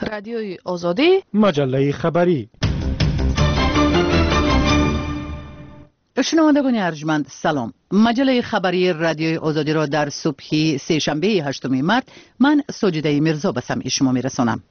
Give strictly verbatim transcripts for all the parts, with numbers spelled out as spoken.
رادیوی آزادی، مجله خبری. شنوندگان ارجمند سلام. مجله خبری رادیوی آزادی را در صبح سه شنبه هشتم مارس من سجده میرزا به سمع شما میرسانم.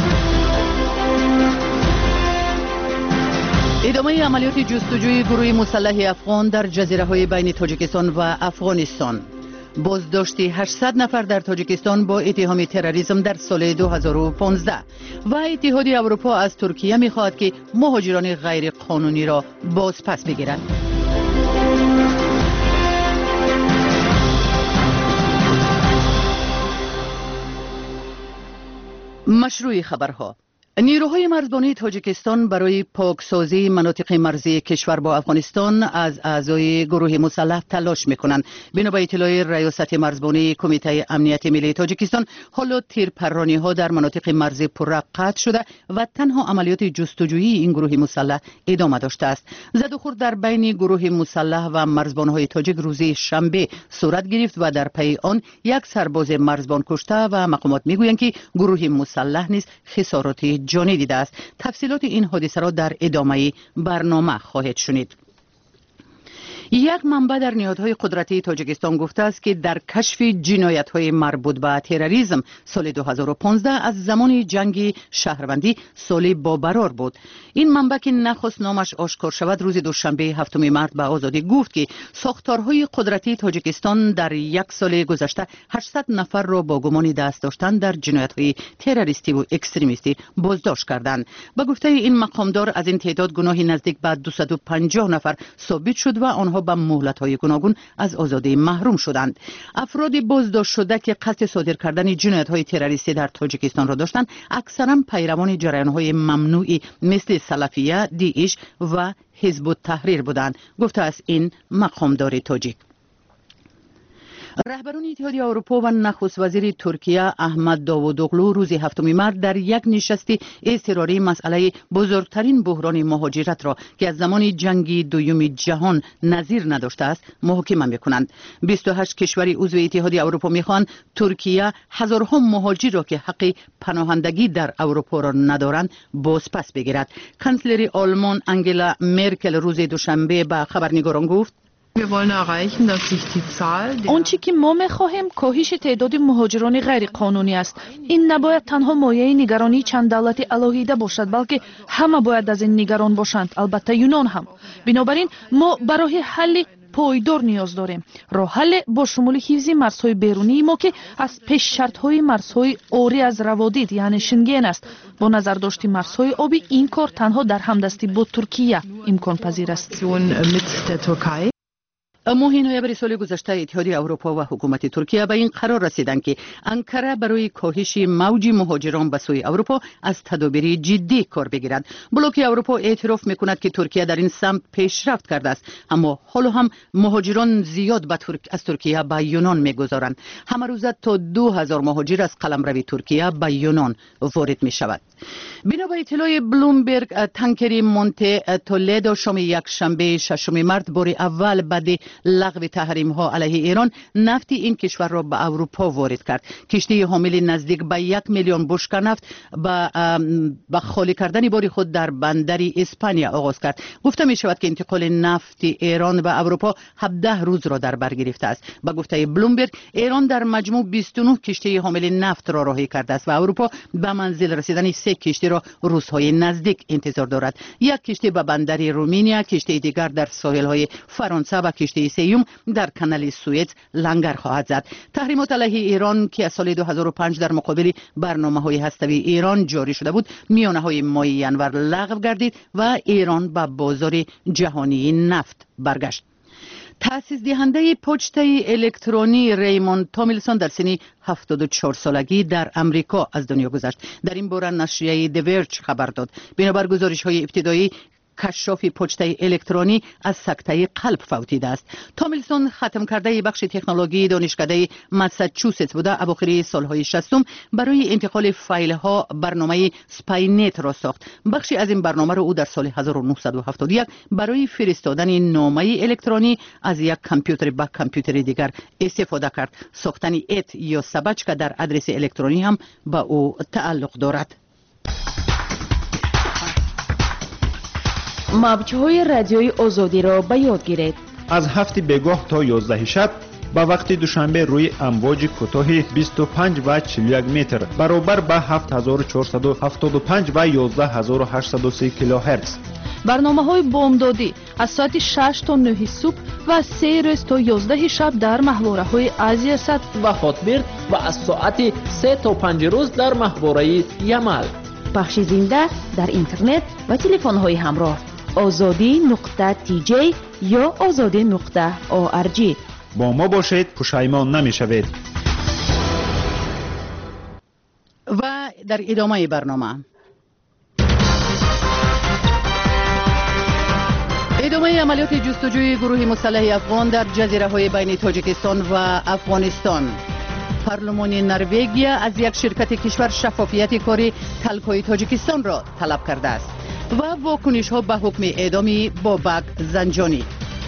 ادامه عملیات جستجوی گروه مسلح افغان در جزیره های بین تاجیکستان و افغانستان. بازداشت هشتصد نفر در تاجیکستان با اتهام تروریسم در سال دو هزار و پانزده و اتحاد اروپا از ترکیه می‌خواهد که مهاجران غیر قانونی را بازپس بگیرد. مشروع خبرها. نیروهای مرزبانی تاجیکستان برای پاکسازی مناطق مرزی کشور با افغانستان از اعضای گروه مسلح تلاش میکنند. بنا به اطلاع ریاست مرزبانی کمیته امنیت ملی تاجیکستان، حالا تیرپرانی ها در مناطق مرزی پره قطع شده و تنها عملیات جستجویی این گروه مسلح ادامه داشته است. زد و خورد در بین گروه مسلح و مرزبان های تاجیک روز شنبه صورت گرفت و در پی آن یک سرباز مرزبان کشته و مقامات میگویند که گروه مسلح نیز خسارات جانی دیده است. تفصیلات این حادثه را در ادامه برنامه خواهید شنید. یک منبع در نهادهای قدرتی تاجیکستان گفته است که در کشف جنایت‌های مربوط به تروریسم سال دو هزار و پانزده از زمان جنگ شهروندی سال بابرار بود. این منبع که نخست نامش آشکار شود روز دوشنبه هفتم مارس به آزادی گفت که ساختارهای قدرتی تاجیکستان در یک سال گذشته هشتصد نفر را با گمان دست داشتن در جنایت‌های تروریستی و اکستریمیستی بازداشت کردند. به گفته این مقامدار از این تعداد گناهی نزدیک به دویست و پنجاه نفر ثابت شد و آنها با مهلت‌های گوناگون از آزادی محروم شدند. افراد بازداشت شده که قصد صادر کردن جنایت‌های تروریستی در تاجیکستان را داشتند، اکثرا پیروان جریان‌های ممنوعی مثل سلفیه، دیعش و حزب التحریر بودند، گفته است این مقامدار تاجیک. رهبران اتحاد اروپا و نخست وزیر ترکیه احمد داوودوغلو روز هفتم مارس در یک نشست اضطراری مسئله بزرگترین بحران مهاجرت را که از زمان جنگ دوم جهان نظیر نداشته است محاکمه می‌کنند. بیست و هشت کشور عضو اتحاد اروپا می‌خواهند ترکیه هزارها مهاجر را که حق پناهندگی در اروپا را ندارند بازپس بگیرد. کانسلر آلمان انگلا مرکل روز دوشنبه به خبرنگاران گفت: آنچه که ما می‌خواهیم کاهش تعداد مهاجران غیر قانونی است. این نباید تنها مایه نگرانی چند دولت علاهیده باشد، بلکه همه باید از این نگران باشند، البته یونان هم. بنابراین ما برای حل پایدار نیاز داریم. راه حل با شمول حفظ مرزهای بیرونی ما که از پیش شرط‌های مرزهای عاری از روادید یعنی شنگن است. با نظر داشت مرزهای آبی این کار تنها در همدستی با ترکیه امکان پذیر است. ماه نوامبر سال گذشته اتحاد اروپا و حکومت ترکیه به این قرار رسیدند که انقره برای کاهش موج مهاجران به سوی اروپا از تدابیر جدی کار بگیرد. بلوک اروپا اعتراف میکند که ترکیه در این سمت پیشرفت کرده است، اما حالا هم مهاجران زیاد به ترک... از ترکیه به یونان میگذارند. همه روز تا دو هزار مهاجر از قلمرو ترکیه به یونان وارد می شود. بنا به اطلاع بلومبرگ، تانکر مونته تولیدو شام یک شنبه ششم مارس بار اول بعد لغو تحریم ها علیه ایران نفت این کشور را به اروپا وارد کرد. کشتی حامل نزدیک به یک میلیون بشکه نفت با با خالی کردن بار خود در بندر اسپانیا آغاز کرد. گفته می شود که انتقال نفت ایران به اروپا هفده روز را در بر گرفته است. با گفته بلومبرگ، ایران در مجموع بیست و نه کشتی حامل نفت را راهی کرده است و اروپا به منزل رسیدن سه کشتی را روزهای نزدیک انتظار دارد. یک کشتی به بندر رومانیا، کشتی دیگر در ساحل‌های فرانسه و کشتی سیوم در کانال سوئد لنگر خواهد زد. تحریمات علیه ایران که از سال دو هزار و پنج در مقابل برنامه‌های هسته‌ای ایران جاری شده بود، میانه‌های ماه ینور لغو گردید و ایران به بازار جهانی نفت برگشت. تأسیس دهنده پوچت الکترونی ریموند تومیلسون در سن هفتاد و چهار سالگی در امریکا از دنیا گذشت. در این باره نشریه دیورج خبر داد. بنابر گزارش‌های ابتدایی کشاف پوچت الکترونی از سکته قلب فوتیده است. تومیلسون ختم کرده بخش تکنولوژی دانشکده ماساچوست بوده. اواخر سالهای شصتم برای انتقال فایل ها برنامه سپاینت را ساخت. بخشی از این برنامه را او در سال هزار و نهصد و هفتاد و یک برای فرستادن نامه الکترونی از یک کامپیوتر به کامپیوتر دیگر استفاده کرد. ساختن ات یا سبچ که در آدرس الکترونی هم با او تعلق دارد. موج‌های رادیوی آزادی را به یاد گیرید. از هفت بگاه تا یازده شب با وقت دوشنبه روی امواج کوتاه بیست و پنج و چهل و یک متر برابر با هفت هزار و چهارصد و هفتاد و پنج و یازده هزار و هشتصد و سی کیلوهرتز. برنامه‌های بامدادی از ساعت شش تا نه صبح و از سه روز تا یازده شب در محوره‌های آسیا صد و هاتبرد و از ساعت سه تا پنج روز در محوره یمل. پخش زنده در اینترنت و تلفن‌های همراه آزادی نقطه تی جی یا آزادی نقطه او ار جی. با ما باشید، پشیمان نمی‌شوید. و در ادامه برنامه ادامه عملیات جستجوی گروه مسلح افغان در جزیره‌های بین تاجیکستان و افغانستان. پارلمان نروژ از یک شرکت کشور شفافیت کاری تلک‌های تاجیکستان را طلب کرده است و واکنش‌ها به حکم اعدام بابک زنجانی.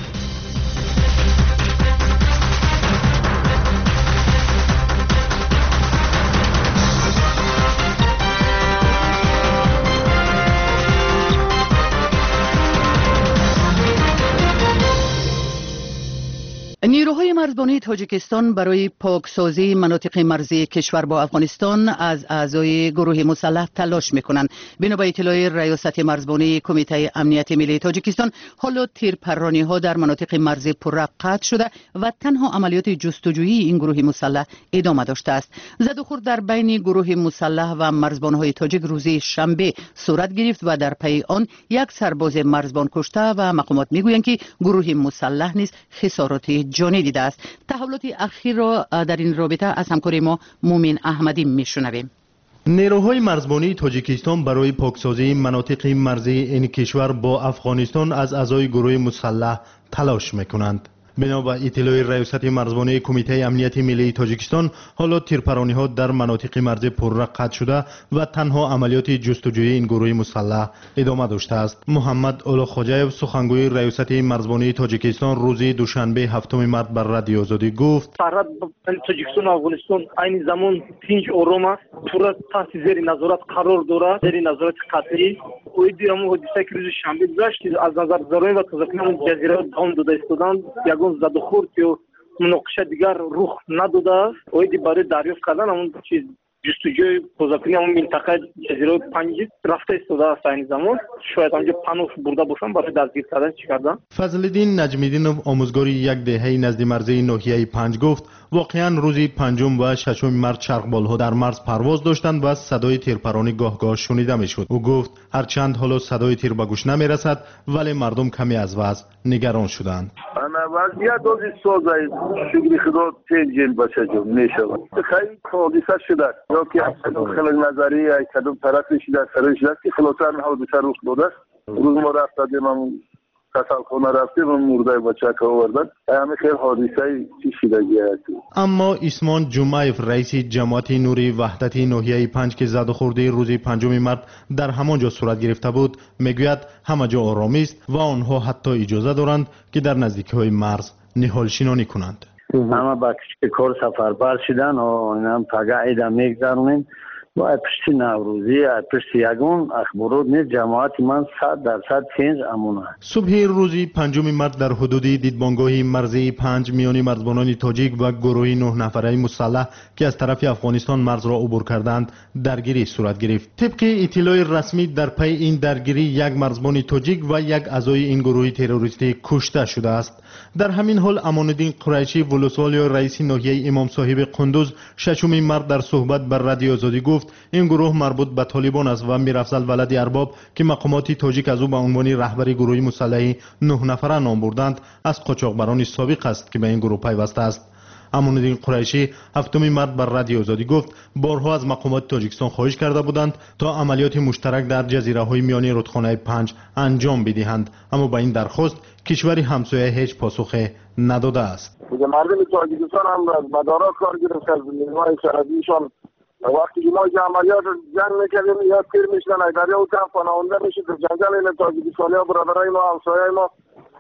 نیروهای مرزبانی تاجیکستان برای پاکسازی مناطق مرزی کشور با افغانستان از اعضای گروه مسلح تلاش میکنند. بنا به اطلاع ریاست مرزبانی کمیته امنیت ملی تاجیکستان، حالا تیرپرانی ها در مناطق مرزی پررق قطع شده و تنها عملیات جستجویی این گروه مسلح ادامه داشته است. زد و خورد در بین گروه مسلح و مرزبان های تاجیک روز شنبه صورت گرفت و در پی آن یک سرباز مرزبان کشته و مقامات میگویند که گروه مسلح نیز خسارات جانی دیده است. تحولات اخیر را در این رابطه از همکار ما مومن احمدی میشنویم. نیروهای مرزبانی تاجیکستان برای پاکسازی مناطق مرزی این کشور با افغانستان از اعضای گروه مسلح تلاش میکنند. بنا به اطلاع ریاست مرزبانی کمیته امنیت ملی تاجیکستان، حالا تیرپرانی ها در مناطق مرزی پررق قطع شده و تنها عملیات جستجویی این گروه مسلح ادامه داشته است. محمد اولا خوجایف، سخنگوی ریاست مرزبانی تاجیکستان، روز دوشنبه هفتم مارس بر رادیو آزادی گفت: سرحد تاجیکستان و افغانستان این زمان تنج آرام است، پورا تحت زیر نظارت قرار دارد، زیر نظارت قطعی. اویدی همون حادثه که روز شنبه گذشت از نظر ضرورت و تازگی جزیره دام داده ایستادند، یگان زد و خورد یا مناقشه دیگر رخ نداده است. اویدی برای دریافت کردن همون چیز جستجوی تازگی همون منطقه جزیره پنج رفته ایستاده است. این زمان شاید آنجا پناه برده باشن برای دستگیر کردن چی کردن. فضل‌الدین نجمیدینوف، آموزگار یک دهه نزد مرزی ناحیه پنج، گفت واقعا روزی پنجم و ششم مارس چرخبال‌ها در مرز پرواز داشتند و صدای تیرپرانی گاه گاه شنیده میشد. او گفت هرچند حالا صدای تیر به گوش نمیرسد، ولی مردم کمی از وضع نگران شدند. وضعیت دوزی سوزای شکری خدا تنجیل باشه جو میشود. خیلی حادثه شده یا که خیلی نظری یک کدوم طرفی شده سرش شده که خلاصا حادثه رخ داده. روز ما رفتیم هم کسالخانه رفتیم و مرده بچه که آوردن. همه خیلی حادثه چی شدگی هست. اما اسمان جمعیف، رئیس جماعت نوری وحدت ناحیه پنج که زد و خورده روز پنجم مارس در همانجا صورت گرفته بود، میگوید همه جا آرامی است و آنها حتی اجازه دارند که در نزدیکی مرز نهال شینانی کنند. همه با کشک کار سفربر شدن و اینم پگه ایده میگذارونیم و پشتی نوروزی پشتی یگون اخبارات نیست. جماعت من صد درصد چنج امونه. صبح روزی پنجم مارس در حدود دیدبانگاه مرزی پنج میان مرزبانان تاجیک و گروه نه نفره مسلح که از طرف افغانستان مرز را عبور کردند درگیری صورت گرفت. طبق اطلاع رسمی در پی این درگیری یک مرزبان تاجیک و یک اعضای این گروه تروریستی کشته شده است. در همین حال امان‌الدین قریشی ولسوالی رئیس ناحیه امام صاحب قندوز ششم مارس در صحبت بر رادیو آزادی گفت این گروه مربوط به طالبان است و میرافضل ولد ارباب که مقامات تاجیک از او به عنوان رهبری گروه مسلح نه نفره نام بردند از قاچاقبران سابق است که به این گروه پیوسته است. امان‌الدین قریشی هفتم مارس بر رادیو آزادی گفت بارها از مقامات تاجیکستان خواهش کرده بودند تا عملیات مشترک در جزیره‌های میانی رودخانه پنج انجام بدهند، اما به این درخواست کشوری همسایه هیچ پاسخ نداده است. مردم تاجیکستان هم مدارا کار گرفته از نیروهای سرحدیشان وقتی که ما عملیات جنگ میکردیم یا تیر میشدن دریا و کم پناهنده میشد در جنگل این تاجیکستانی ها برادرای ما همسایه ما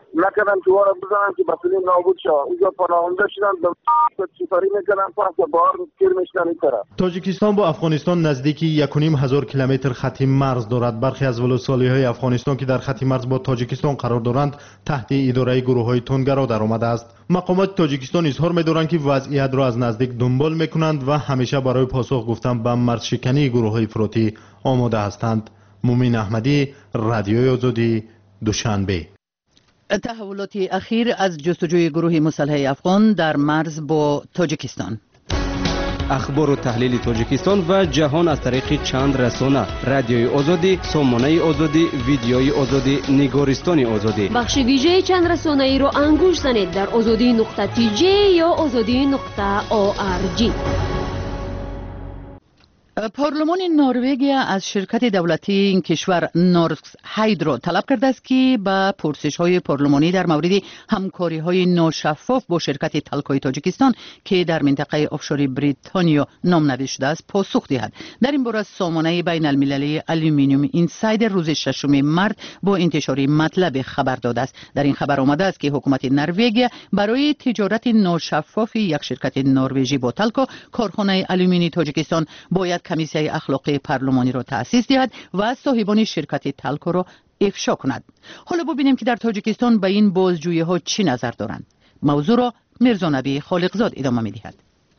نکردن که وارد بزنن که بسیاری نابود شد. اینجا پناهنده شدن به چیکاری میکنن پس بار گیر میشدن این طرف. تاجیکستان با افغانستان نزدیکی یک و نیم هزار کیلومتر خط مرز دارد. برخی از ولسوالی‌های افغانستان که در خط مرز با تاجیکستان قرار دارند تحت اداره گروه‌های تندگرا درآمده است. مقامات تاجیکستان اظهار می‌دارند که وضعیت را از نزدیک دنبال می‌کنند و همیشه برای پاسخ گفتن به مرزشکنی گروه‌های افراطی آماده هستند. مومین احمدی، رادیوی آزادی، دوشنبه. تحولات اخیر از جستجوی گروه مسلح افغان در مرز با تاجیکستان. اخبار و تحلیل تاجیکستان و جهان از طریق چند رسانه: رادیوی آزادی، سامانه آزادی، ویدیوی آزادی، نگارستان آزادی. بخش ویژه چند رسانه ای را انگوش زنید در آزادی نقطه تی جی یا آزادی نقطه او آر جی. پارلمان نروژ از شرکت دولتی این کشور نورسک هایدرو طلب کرده است که به پرسش های پارلمانی در مورد همکاری های ناشفاف با شرکت تلکای تاجیکستان که در منطقه آفشوری بریتانیا نامنوشته شده است پاسخ دهد. در این باره سامانه بین المللی آلومینیوم اینسایدر روز ششم مارس با انتشار مطلب خبر داده است. در این خبر آمده است که حکومت نروژ برای تجارت ناشفاف یک شرکت نروژی با تلکا کارخانه آلومینی تاجیکستان باید کمیسیون اخلاقی پارلمانی را تأسیس دهد و صاحبان شرکت تلکو را افشا کند. حالا ببینیم که در تاجیکستان به این بازجویی ها چی نظر دارند. موضوع را میرزا نبی خالقزاد ادامه می‌دهد.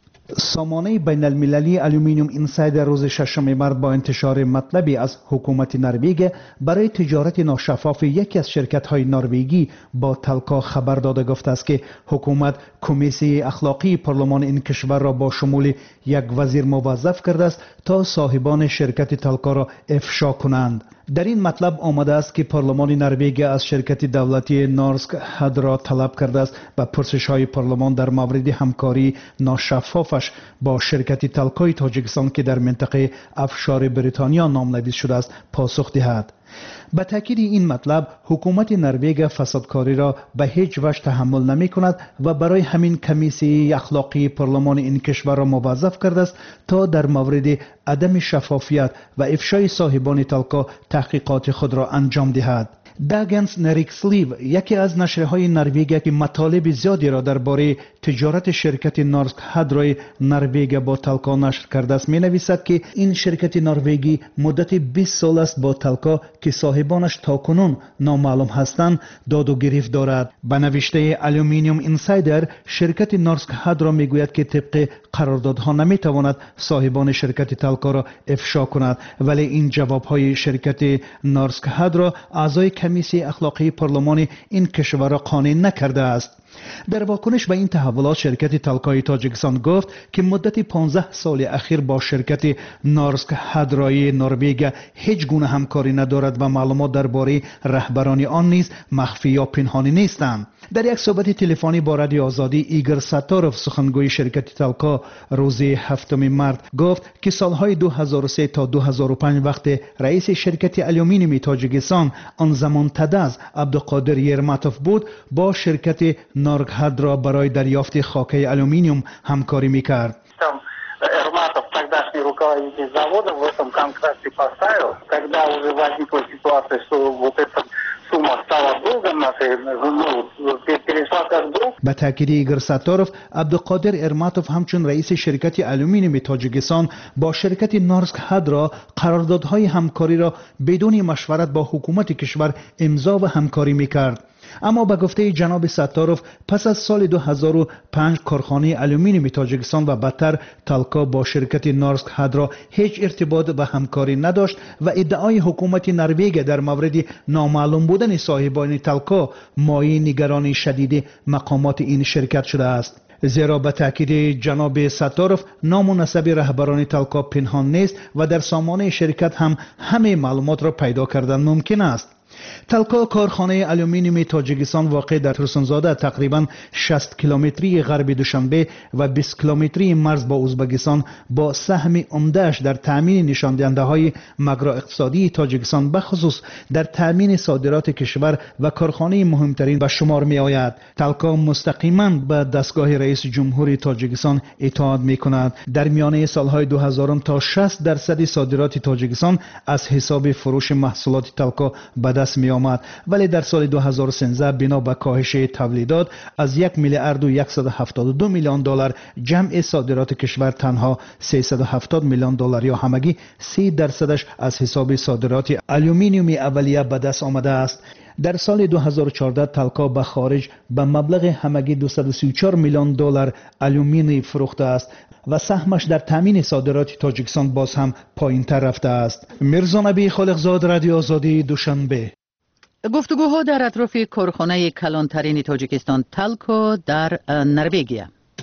سامانه بین المللی آلومینیوم اینسایدر روز ششم مارس با انتشار مطلبی از حکومت نروژ برای تجارت ناشفاف یکی از شرکت‌های نروژی با تلکا خبر داده گفته است که حکومت کمیسیون اخلاقی پارلمان این کشور را با شمول یک وزیر موظف کرده است تا صاحبان شرکت تلکا را افشا کنند. در این مطلب آمده است که پارلمان نروژ از شرکت دولتی نورسک هایدرو طلب کرده است به پرسش‌های پارلمان در مورد همکاری ناشفافش با شرکت تلکای تاجیکستان که در منطقه آفشور بریتانیا نامنویس شده است پاسخ دهد. به تاکید این مطلب حکومت نروژ فسادکاری را به هیچ وجه تحمل نمی کند و برای همین کمیسیون اخلاقی پارلمان این کشور را موظف کرده است تا در مورد عدم شفافیت و افشای صاحبان تلکا تحقیقات خود را انجام دهد. داگنس نریکسلیو یکی از نشرهای نروژ که مطالب زیادی را درباره تجارت شرکت نورسک هایدرو نروژ با تلکا نشر کرده است می‌نویسد که این شرکت نروژی مدت بیست سال است با تلکا که صاحبانش تاکنون نامعلوم هستند داد و گریفت دارد. به نوشته آلومینیوم اینسایدر شرکت نورسک هایدرو میگوید که طبق قراردادها نمیتواند صاحبان شرکت تلکا را افشا کند، ولی این جوابهای شرکت نورسک هایدرو اعضای کمیسیون اخلاقی پارلمان این کشور را قانع نکرده است. در واکنش به این تحولات شرکت تلکای تاجیکستان گفت که مدت پانزده سال اخیر با شرکت نورسک هایدروی نروژ هیچ گونه همکاری ندارد و معلومات درباره رهبران آن نیز مخفی یا پنهانی نیستند. در یک صحبت تلفنی با رادیو آزادی ایگور ساتاروف سخنگوی شرکت تلکا روز هفتم مارس گفت که سالهای دو هزار و سه تا دو هزار و پنج وقت رئیس شرکت آلومینیوم تاجیکستان آن زمان تداز عبدالقادر یرماتوف بود با شرکت نورسک هایدرو برای دریافت خاکه آلومینیوم همکاری میکرد. Эрматов, тогдашний руководитель завода, в этом контракте поставил. Когда уже возникла ситуация, что вот эта сумма стала долгом нашей, ну, перешла как долг. به تاکید ایگور ساتاروف، عبدالقادر ارماتوف همچون رئیس شرکت آلومینیوم تاجیکستان با شرکت نورسک هایدرو قراردادهای همکاری را بدون مشورت با حکومت کشور امضا و همکاری میکرد. اما به گفته جناب ساتاروف پس از سال دو هزار و پنج کارخانه آلومینیوم تاجیکستان و بدتر تلکا با شرکت نورسک هایدرو هیچ ارتباط و همکاری نداشت و ادعای حکومت نروژ در مورد نامعلوم بودن صاحبان تلکا مایه نگرانی شدید مقامات این شرکت شده است. زیرا به تاکید جناب ساتاروف نام و نسب رهبران تلکا پنهان نیست و در سامانه شرکت هم همه معلومات را پیدا کردن ممکن است. تلکا کارخانه آلومینیوم تاجیکستان واقع در ترسنزاده تقریبا شصت کیلومتری غرب دوشنبه و بیست کیلومتری مرز با ازبکستان با سهم عمده‌اش در تامین نشاندهنده‌های ماکرو اقتصادی تاجیکستان بخصوص در تامین صادرات کشور و کارخانه مهمترین به شمار می آید. تلکا مستقیما به دستگاه رئیس جمهور تاجیکستان اطاعت می کند. در میانه سالهای دو هزار تا شصت درصد صادرات تاجیکستان از حساب فروش محصولات تلکا به دست می آمد، ولی در سال دو هزار و سیزده بنا به کاهش تولیدات از یک میلیارد و صد و هفتاد و دو میلیون دلار جمع صادرات کشور تنها سیصد و هفتاد میلیون دلار یا همگی سی درصدش از حساب صادرات آلومینیوم اولیه به دست آمده است. در سال دو هزار و چهارده تلکا به خارج به مبلغ همگی دویست و سی و چهار میلیون دلار آلومینی فروخته است و سهمش در تامین صادرات تاجیکستان باز هم پایین‌تر رفته است. میرزا نبی خالقزاد، رادیو آزادی، دوشنبه. گفتگوها در اطراف کارخانه کلانترین تاجیکستان تلکو در نروژ.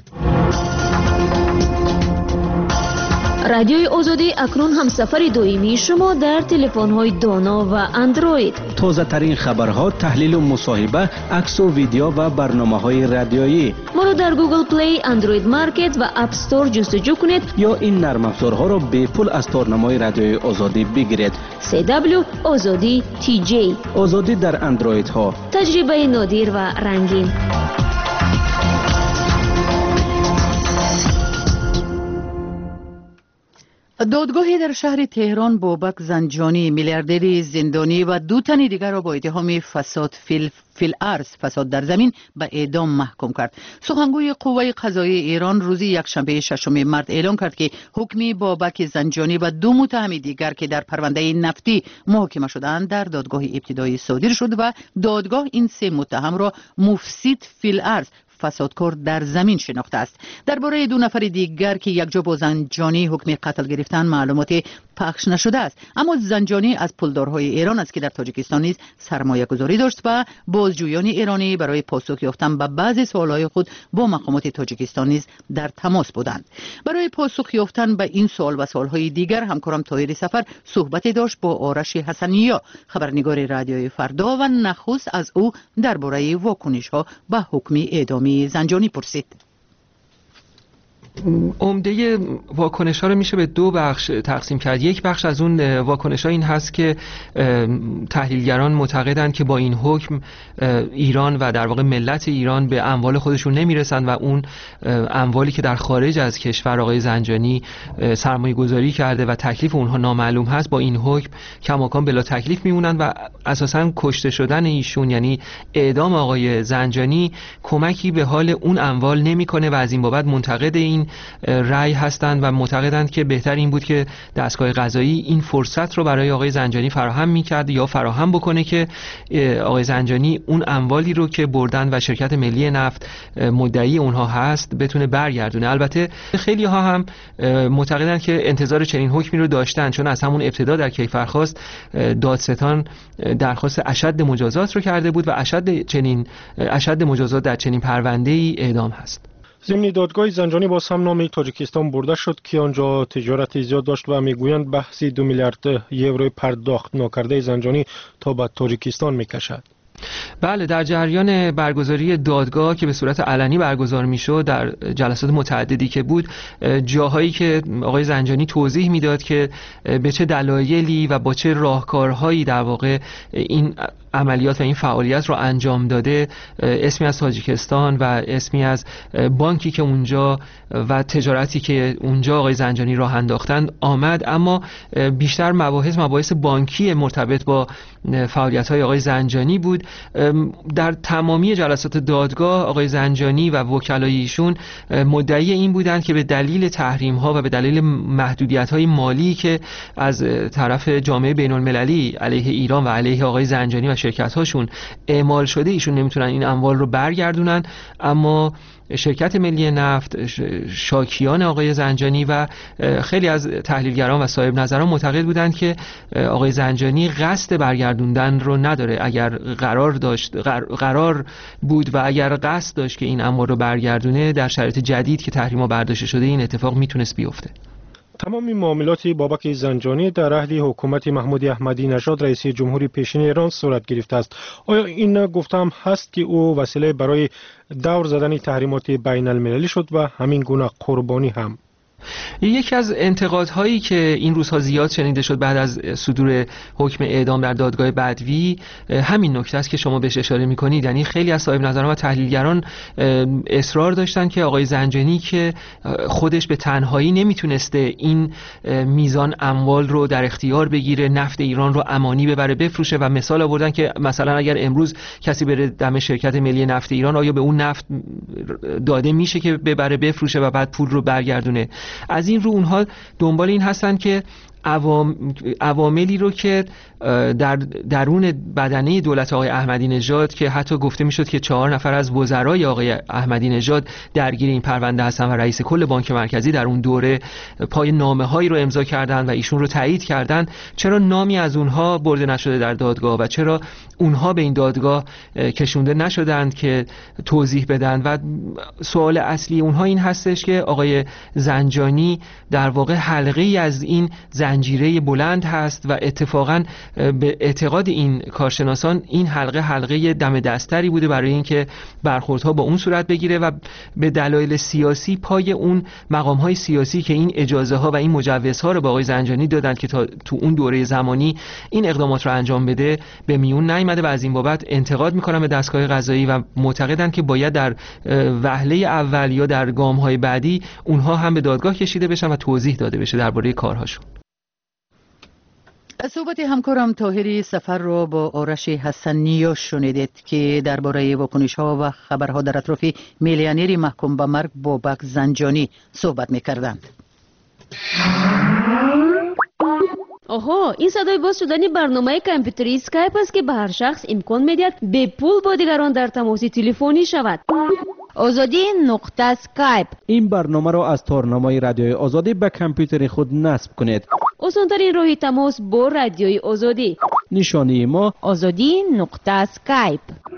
رادیوی آزادی اکنون هم سفر دویمی شما در تلفن‌های دانا و اندروید. تازه ترین خبرها، تحلیل و مصاحبه، عکس و ویدیو و برنامه‌های رادیویی. ما رو در گوگل پلی، اندروید مارکت و اپ استور جستجو کنید یا این نرم افزارها را به پول از تارنمای رادیوی آزادی بگیرید. سی دبلیو آزادی تی جی. آزادی در اندروید ها. تجربه نادر و رنگین. دادگاهی در شهر تهران بابک زنجانی، میلیاردری زندانی و دو تن دیگر را با اتهام فساد فیل فیل ارز فساد در زمین به اعدام محکوم کرد. سخنگوی قوه قضاییه ایران روز یکشنبه ششم مارس اعلام کرد که حکم بابک زنجانی و دو متهم دیگر که در پرونده نفتی محاکمه شدند در دادگاه ابتدایی صادر شد و دادگاه این سه متهم را مفسد فیل ارز فسادکار در زمین شناخته است. درباره دو نفر دیگر که یکجا با زنجانی حکم قتل گرفتن معلومات پخش نشده است، اما زنجانی از پولدارهای ایران است که در تاجیکستان نیز سرمایه گذاری داشت و بازجویان ایرانی برای پاسخ یافتن به بعضی سوالهای خود با مقامات تاجیکستان نیز در تماس بودند. برای پاسخ یافتن به این سوال و سوالهای دیگر همکارم طاهر سفر صحبتی داشت با آرش حسنیا، خبرنگار رادیوی فردا، و نخست از او درباره واکنش‌ها به حکم اعدام زنجانی پرسید. عمده واکنش ها رو میشه به دو بخش تقسیم کرد. یک بخش از اون واکنش ها این هست که تحلیلگران معتقدند که با این حکم ایران و در واقع ملت ایران به اموال خودشون نمیرسند و اون اموالی که در خارج از کشور آقای زنجانی سرمایه گذاری کرده و تکلیف اونها نامعلوم هست، با این حکم کماکان بلا تکلیف میمونند و اساساً کشته شدن ایشون، یعنی اعدام آقای زنجانی، کمکی به حال اون اموال نمیکنه و از این بابت منتقد این رأی هستند و معتقدند که بهتر این بود که دستگاه قضایی این فرصت رو برای آقای زنجانی فراهم میکرد یا فراهم بکنه که آقای زنجانی اون اموالی رو که بردن و شرکت ملی نفت مدعی اونها هست بتونه برگردونه. البته خیلی ها هم معتقدند که انتظار چنین حکمی رو داشتن، چون از همون ابتدا در کیفرخواست دادستان درخواست اشد مجازات رو کرده بود و اشد چنین اشد مجازات در چنین پرونده‌ای اعدام هست. ضمن دادگاه زنجانی باز هم نام تاجیکستان برده شد که آنجا تجارت زیاد داشت و میگویند بحثی دو میلیارد یورو پرداخت ناکرده زنجانی تا به تاجیکستان میکشد. بله، در جریان برگزاری دادگاه که به صورت علنی برگزار میشد، در جلسات متعددی که بود، جاهایی که آقای زنجانی توضیح میداد که به چه دلایلی و با چه راهکارهایی در واقع این عملیات و این فعالیت رو انجام داده، اسمی از تاجیکستان و اسمی از بانکی که اونجا و تجارتی که اونجا آقای زنجانی راه انداختن آمد، اما بیشتر مباحث مباحث بانکی مرتبط با فعالیت‌های آقای زنجانی بود. در تمامی جلسات دادگاه آقای زنجانی و وکلای ایشون مدعی این بودند که به دلیل تحریم‌ها و به دلیل محدودیت‌های مالی که از طرف جامعه بین‌المللی علیه ایران و علیه آقای زنجانی و شرکت‌هاشون اعمال شده، ایشون نمیتونن این اموال رو برگردونن. اما شرکت ملی نفت، شاکیان آقای زنجانی و خیلی از تحلیلگران و صاحب نظران معتقد بودند که آقای زنجانی قصد برگردوندن رو نداره. اگر قرار داشت قرار بود و اگر قصد داشت که این اموال رو برگردونه، در شرایط جدید که تحریم‌ها برداشته شده این اتفاق میتونست بیفته. تمام معاملات بابک زنجانی در عهد حکومت محمود احمدی نژاد رئیس جمهوری پیشین ایران صورت گرفته است. آیا این گفتم هست که او وسیله برای دور زدن تحریمات بین المللی شد و همین گونه قربانی هم؟ یکی از انتقادهایی که این روزها زیاد شنیده شد بعد از صدور حکم اعدام در دادگاه بدوی همین نکته است که شما بهش اشاره می‌کنید. یعنی خیلی از صاحب نظران و تحلیلگران اصرار داشتن که آقای زنجانی که خودش به تنهایی نمیتونسته این میزان اموال رو در اختیار بگیره، نفت ایران رو امانی ببره بفروشه و مثال آوردن که مثلا اگر امروز کسی بره دم شرکت ملی نفت ایران آیا به اون نفت داده میشه که ببره بفروشه و بعد پول رو برگردونه. از این رو اونها دنبال این هستن که عوام... عواملی رو که در درون بدنه دولت آقای احمدی نژاد که حتی گفته میشد که چهار نفر از وزرای آقای احمدی نژاد درگیر این پرونده هستن و رئیس کل بانک مرکزی در اون دوره پای نامه هایی رو امضا کردن و ایشون رو تایید کردن، چرا نامی از اونها برده نشده در دادگاه و چرا اونها به این دادگاه کشونده نشدند که توضیح بدن؟ و سوال اصلی اونها این هستش که آقای زنجانی در واقع حلقه ای از این زنجیره بلند هست و اتفاقاً به اعتقاد این کارشناسان این حلقه حلقه دم دستری بوده برای اینکه برخوردها با اون صورت بگیره و به دلایل سیاسی پای اون مقام‌های سیاسی که این اجازه ها و این مجوزها رو به آقای زنجانی دادن که تا تو اون دوره زمانی این اقدامات رو انجام بده به میون نیامده و از این بابت انتقاد می‌کنن به دستگاه قضایی و معتقدن که باید در وهله اول یا در گام‌های بعدی اونها هم به دادگاه کشیده بشن و توضیح داده بشه درباره کارهاشون. صحبت همکارم طاهری سفر رو با آرش حسنی شنیدید که درباره واکنش‌ها و خبرها در اطراف میلیونر محکوم به مرگ بابک زنجانی صحبت می‌کردند. آها، این صدای باز شدن برنامه کامپیوتری اسکایپ است که به هر شخص امکان می‌دهد به پول با دیگران در تماس تلفنی شود. آزادی نقطه اسکایپ. این برنامه را از تارنمای رادیوی آزادی به کامپیوتر خود نصب کنید. آسان‌ترین راه تماس با رادیوی آزادی. نشانی ما آزادی نقطه اسکایپ.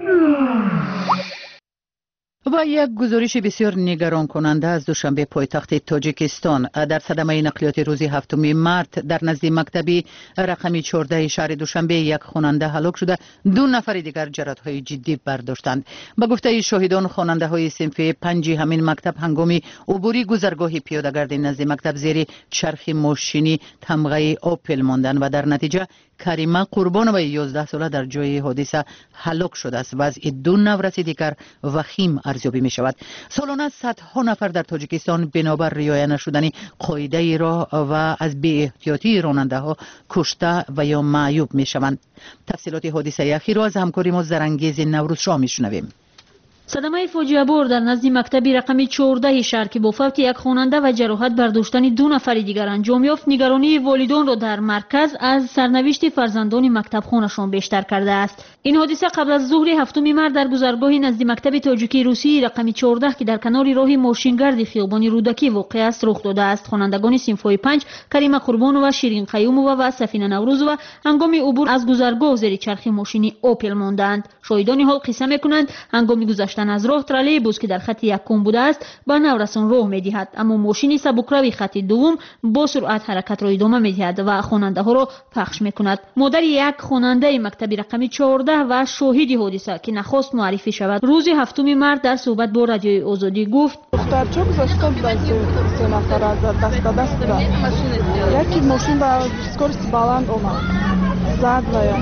و یک گزارش بسیار نگران کننده از دوشنبه پایتخت تاجیکستان در صدمه نقلیات روز هفتم مارت در نزد مکتبی رقمی چهارده شهر دوشنبه یک خواننده هلاک شده، دو نفر دیگر جراحت‌های جدی برداشتند. به گفته شاهدان خواننده های صنف پنج همین مکتب هنگام عبوری گذرگاه پیاده‌گرد نزد مکتب زیر چرخ ماشینی تمغه اوپل ماندند و در نتیجه کریمه قربانوی یازده ساله در جای حادثه هلاک شده است و از دو نفر دیگر وخیم ارزیابی می شود. سالانه صدها نفر در تاجیکستان بنابر رعایت نشدن قاعده راه و از بی احتیاطی راننده ها کشته و یا معیوب می شوند. تفصیلات حادثه اخیر را از همکاری ما زرنگیز نوروز شاه می شنویم. صدمه فاجعه بار در نزد مکتبی رقمی چهارده شهر که با فوت یک خواننده و جراحت برداشتن دو نفر دیگر انجام یافت، نگرانی والدان را در مرکز از سرنوشت فرزندان مکتب خانشان بیشتر کرده است. این حادثه قبل از ظهر هفتم مارس در گذرگاه نزد مکتب تاجیکی روسی رقمی چهارده که در کنار راه ماشینگرد خیابان رودکی واقع است رخ داده است. خوانندگان صنف‌های پنج کریمه قربانو و شیرین قیومو و سفینه نوروز و هنگام عبور از گذرگاه زیر چرخ ماشینی اوپل ماندند. شاهدان حال قصه می‌کنند هنگام گذشتن از راه ترالیبوس که در خط یکم بوده است به نورسان راه می‌دهد، اما ماشین سبکروی خط دوم با سرعت حرکت را ادامه می‌دهد و خواننده ها را پخش می‌کند. مادر یک خواننده مکتب رقمی چهارده و شاهد حادثه که نخواست معرفی شود روز هفتم مارس در صحبت با رادیوی آزادی گفت: دخترچه گذاشته بودن سه نفر از دست به دست بودن. یکی ماشین با سکورس بلند اومد زد و یا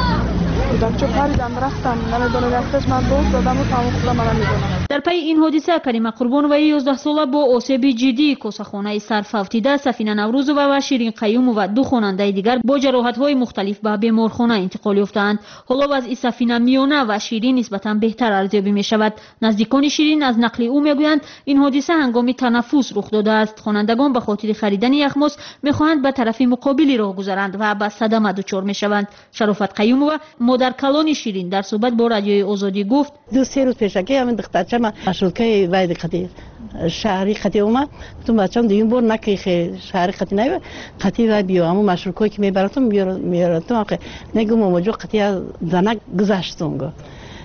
کودکچه پریدن رفتن نمیدونم یکتش من دوست دادم و تمام خودم من نمیدونم. در پی این حادثه کریمه قربان و یازده ساله با آسیب جدی کوسه‌خانه سر فوتیده، سفینه نوروز و شیرین قیوم و دو خواننده دیگر با جراحت‌های مختلف به بیمارخانه انتقال یافتند. حالا وضع سفینه میانه و شیرین نسبتاً بهتر ارزیابی می‌شود. نزدیکان شیرین از نقل او میگویند این حادثه هنگام تنفس رخ داده است. خوانندگان به خاطر خریدن یخماس می‌خواهند به طرف مقابلی راه گذرند و به صدمه دچار می‌شوند. شرافت قیوم و مادر کلان شیرین در صحبت با رادیوی آزادی گفت: دو سه روز پیشکی همین دخترچه ما مشروطه وای دقتی شهری خطی اومد تو بچه‌م دیگه بر نکی شهری خطی نه خطی و بیو اما مشروطه که میبراتم میاراتم آخه نگم موجود خطی زنک گذشتونگو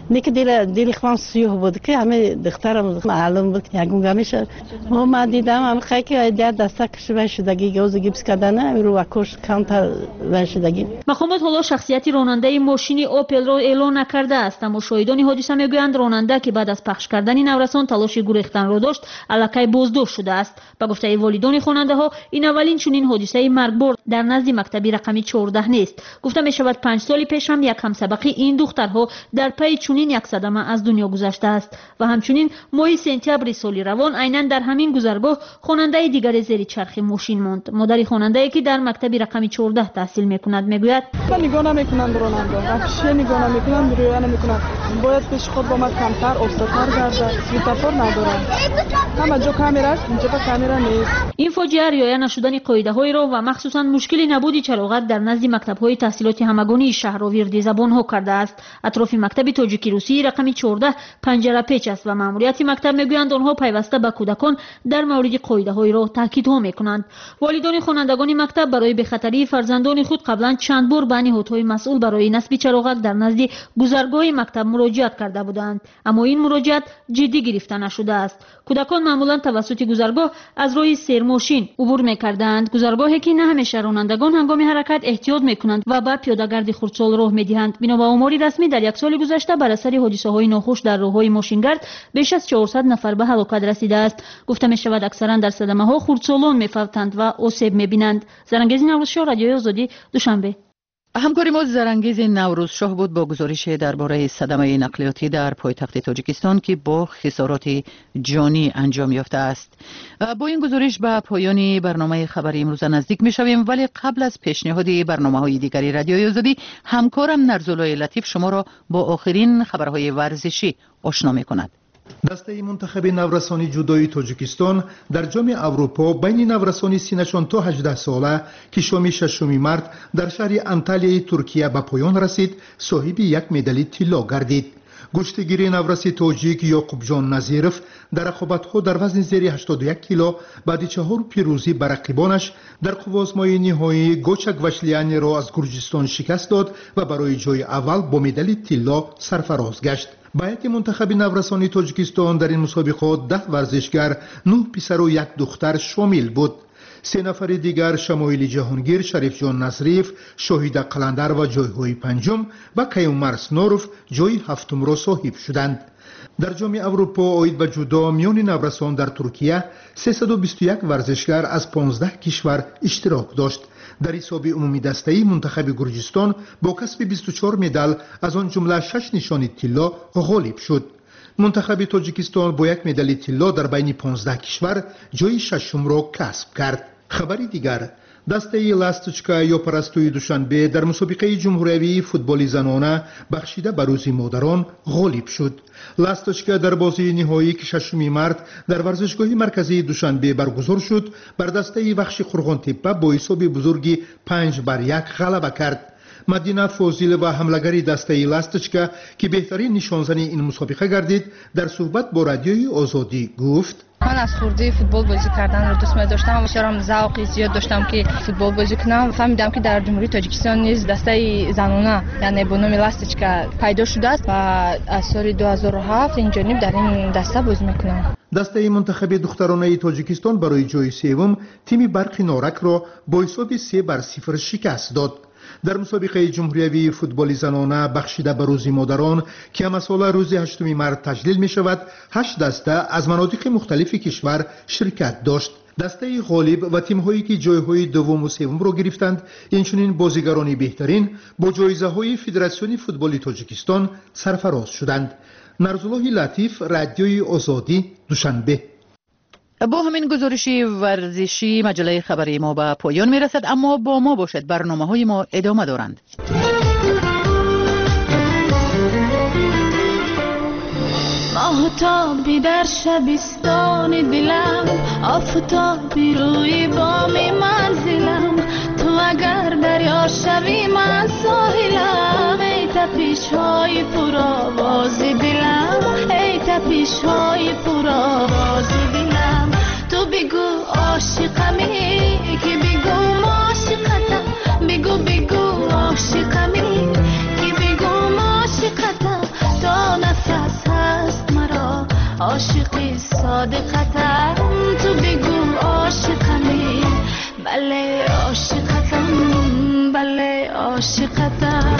نیک دل دل خودم سیاه بود که همه دخترم معلوم بود یکم گمیشه ما ما دیدم هم خیلی که در دسته کشیده شدگی گوز گیپس کردن رو واکوش کانتر وشدگی. مخامد حالا شخصیتی راننده ماشین اوپل رو اعلام نکرده است، اما شاهدان حادثه میگویند راننده که بعد از پخش کردن نورسان تلاش گریختن را داشت الکی بازداشت شده است. به گفته والدان خواننده ها این اولین چنین حادثه مرگبار در نزد مکتبی رقمی چهارده نیست. گفته می شود پنج سال پیش هم یک همسبقی این دخترها در پی چنین یک صدمه از دنیا گذشته است و همچنین ماه سپتامبر سال روان عیناً در همین گذرگاه خواننده دیگر زیر چرخ ماشین ماند. مادر خواننده که در مکتب رقمی چهارده تحصیل میکند میگوید نگاه نمیکنند راننده وحشی نگاه نمیکنند رویا نمیکنند باید پیش خود با ما کمتر افتادتر گردد سویتافور ندارند همه جا کامera است اینجا کامera نیست. این فاجعه رعایت نشدن قاعده های را و مخصوصا مشکلی نبودی چراغت در نزد مکتب های تحصیلات همگانی شهرآوردی زبان ها کرده است. اطراف مکتب تاجیکی روسی رقمی چهارده پنجره پیچ است و ماموریت مکتب میگویند آنها پیوسته به کودکان در مورد قاعده های را تاکید ها میکنند. والدان خوانندگان مکتب برای بخطری فرزندان خود قبلا چند بار به نهادهای مسئول برای نصب چراغک در نزد گذرگاه مکتب مراجعت کرده بودند، اما این مراجعت جدی گرفته نشده است. کودکان معمولا توسط گذرگاه از روی سیر ماشین عبور میکردند، گذرگاهی که نه همیشه رانندگان هنگام حرکت احتیاط میکنند و به پیاده‌گرد خردسال راه میدهند. بنا به آمار رسمی در یک سال گذشته بر اثر حادثه‌های ناخوش در راههای ماشینگرد بیش از چهارصد نفر به هلاکت رسیده است. گفته میشود اکثرا در صدمه‌ها خردسالان میفوتند و آسیب میبینند. زرنگیز نوروز شاه، رادیوی آزادی، دوشنبه. همکاری ما زرنگیز نوروز شاه بود با گزارش درباره صدمه نقلیاتی در پایتخت تاجیکستان که با خسارات جانی انجام یافته است. با این گزارش به پایان برنامه خبری امروز نزدیک میشویم، ولی قبل از پیشنهاد برنامه‌های دیگری رادیوی آزادی همکارم نرزولای لطیف شما را با آخرین خبرهای ورزشی آشنا می‌کند. دسته منتخب نورسانی جودوی تاجیکستان در جام اروپا بین نورسانی سینشان تا هجده ساله که شام ششم مارس در شهر انتالیای ترکیه به پایان رسید، صاحب یک مدال طلا گردید. گشتگیر نورسی تاجیک یعقوب جان نظیرف در رقابت‌ها در وزن زیر هشتاد و یک کیلو بعد چهار پیروزی بر رقیبانش در قوازمای نهایی گوچک وشلیانی را از گرجستان شکست داد و برای جای اول با مدال طلا سرفراز گشت. بیت منتخب نورسانی تاجیکستان در این مسابقات ده ورزشگر، نه پسر و یک دختر شامل بود. سه نفر دیگر شمایل جهانگیر، شریف جان نظریف، شاهید قلندر و جایهای پنجم و کیومرس نوروف جای هفتم را صاحب شدند. در جام اروپا آید به جودو میان نورسان در ترکیه سیصد و بیست و یک ورزشگر از پانزده کشور اشتراک داشت. در حساب عمومی دسته منتخب گرجستان با کسب بیست و چهار مدال از آن جمله شش نشان طلا غالب شد. منتخب تاجیکستان با یک مدال طلا در بین پانزده کشور جای ششم را کسب کرد. خبری دیگر، دسته لاستچکا یا پرستوی دوشنبه در مسابقه جمهوری فوتبال زنانه بخشیده به روز مادران غالب شد. لاستچکا در بازی نهایی که ششم مارس در ورزشگاه مرکزی دوشنبه برگزار شد بر دسته وخش قرغان تپه با حساب بزرگی پنج بر یک غلبه کرد. مدینه فوزیل و حملگری دسته لاستچکا که بهترین نشانزن این مسابقه گردید در صحبت با رادیوی آزادی گفت: من از خردی فوتبال بازی کردن رو دوست داشتم و شرم ذوقی زیاد داشتم که فوتبال بازی کنم. فهمیدم که در جمهوری تاجیکستان نیز دسته زنانه یعنی با نام لاستچکا پیدا شده است و از سال دو هزار و هفت این جانب در این دسته بازی میکنم. دسته منتخب دخترانه تاجیکستان برای جای سوم تیم برق نارک را با حساب سه بر صفر شکست داد. در مسابقه جمهوری فوتبال زنانه بخشیده به روز مادران که مساله روز هشتم مارس تجلیل می شود، هشت دسته از مناطق مختلف کشور شرکت داشت. دسته غالب و تیم‌هایی که جایهای دوم و سوم را گرفتند، اینچنین بازیگران بهترین با جایزه‌های فدراسیون فوتبال تاجیکستان سرفراز شدند. نرزولای لطیف، رادیوی آزادی، دوشنبه. با همین گزارش ورزشی مجله خبری ما به پایان می رسد، اما با ما باشد، برنامه های ما ادامه دارند. آفتابی در شبستان دلم، آفتابی روی بام منزلم، تو اگر دریا شوی من ساحلم، ای تپش های پرآواز دلم، ای تپش های پرآواز دلم، تو بگو عاشقمی که بگو عاشقتم، بگو بگو عاشقمی که بگو عاشقتم، تا عاشقی صادقتم تو بگو عاشقمی بله عاشقتم بله عاشقتم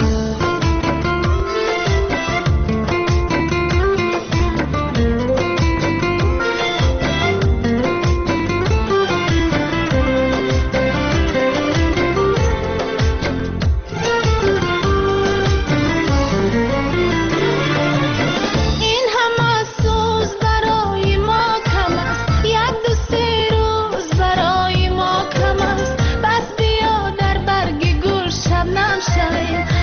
شبنم شویم